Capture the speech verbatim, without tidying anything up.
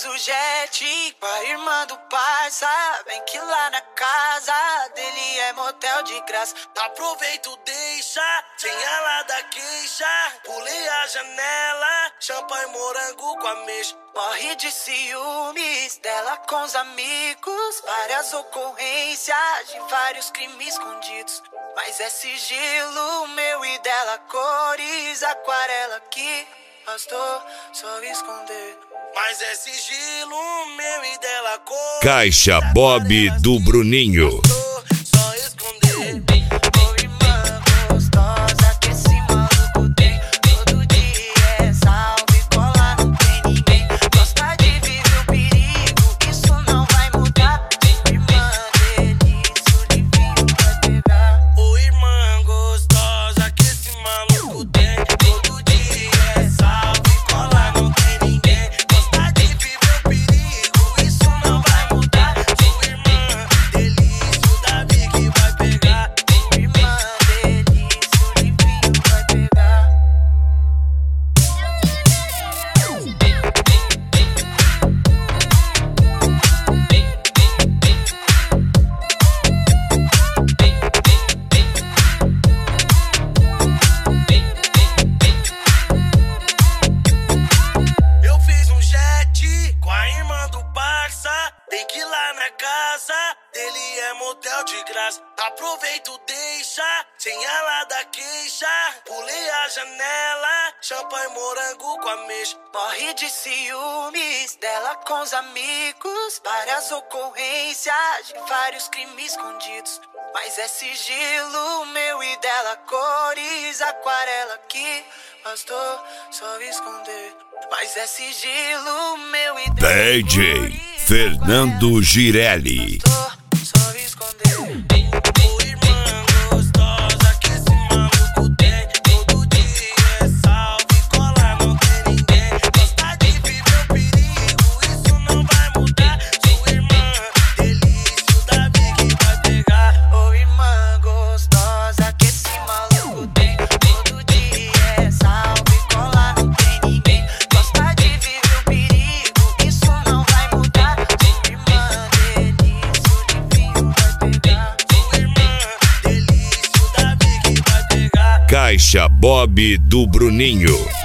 fiz o jet com a irmã do parça. Vem que lá na casa dele é motel de graça. Aproveito, deixa, sem ela da queixa. Pulei a janela, champanhe morango com ameixa. Morre de ciúmes dela com os amigos. Várias ocorrências de vários crimes escondidos. Mas é sigilo meu e dela, cores aquarela que bastou só esconder. Mas é sigilo meu e dela, cores Caixa Bob do Bruninho. só esconder. Ô irmã gostosa que esse maluco tem. Todo dia é salve, cola, não tem ninguém. Gosta de viver o perigo, isso não vai mudar. Irmã delícia, o livinho vai pegar. Ô irmã gostosa que esse maluco tem. Todo dia é salve, cola, não tem ninguém. Gosta de viver o perigo, isso não vai mudar. Sua irmã delícia, o Davi que vai pegar. Irmã delícia, o livinho vai pegar. Eu fiz um jet com a irmã do parça. Tem que ir lá na casa dele é motel de graça. Aproveito, deixa, sem ela da queixa. Pulei a janela, champanhe morango com ameixa. Morre de ciúmes dela com os amigos. Várias ocorrências de vários crimes escondidos. Mas é sigilo meu e dela, cores aquarela que bastou só esconder. Mas é sigilo meu e dela, D J cores Fernando aquarela Girelli. que bastou só esconder. Ô irmã gostosa que esse maluco tem. Todo dia é salve, cola, não tem ninguém. Gosta de viver o perigo, isso não vai mudar. Sua irmã delícia, o Davi que vai pegar. Ô irmã gostosa que esse maluco tem. Todo dia é salve, cola, não tem ninguém. Gosta de viver o perigo, isso não vai mudar. Sua irmã delícia, o livinho vai pegar. Sua irmã delícia, o Davi que vai pegar. Caixa Bob do Bruninho.